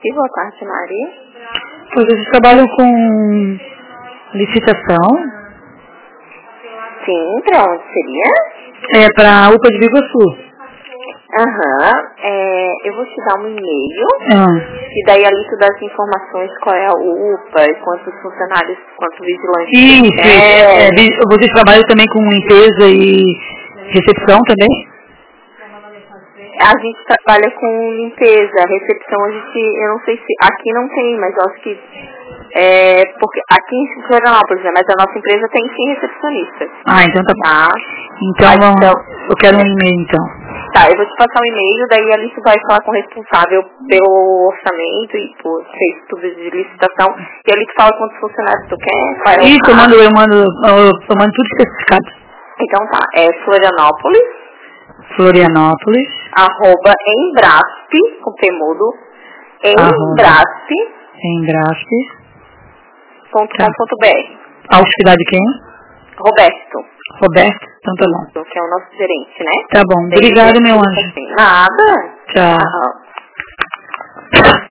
E boa tarde, Maria. Vocês trabalham com licitação? Sim, para onde seria? É para a UPA de Biguaçu. Eu vou te dar um e-mail. Ah. E daí ali tu dá as informações, qual é a UPA, e quantos funcionários, quantos vigilantes. Isso. Vocês trabalham também com limpeza e recepção também? A gente trabalha com limpeza, recepção, eu não sei se, aqui não tem, mas eu acho que, porque aqui em Florianópolis, né, mas a nossa empresa tem sim recepcionista. Ah, então tá bom. Então, eu quero um e-mail então. Tá, eu vou te passar um e-mail, daí ali você vai falar com o responsável pelo orçamento e por feito tudo de licitação, e ali tu fala quantos funcionários tu quer, qual é o Isso, eu mando tudo especificado. Então tá, é Florianópolis. @embrasp, com P mudo, embrasp.com.br. A hospital de quem? Roberto, então tá bom. que é o nosso gerente, né? Tá bom, obrigado, meu anjo. Nada. Tchau.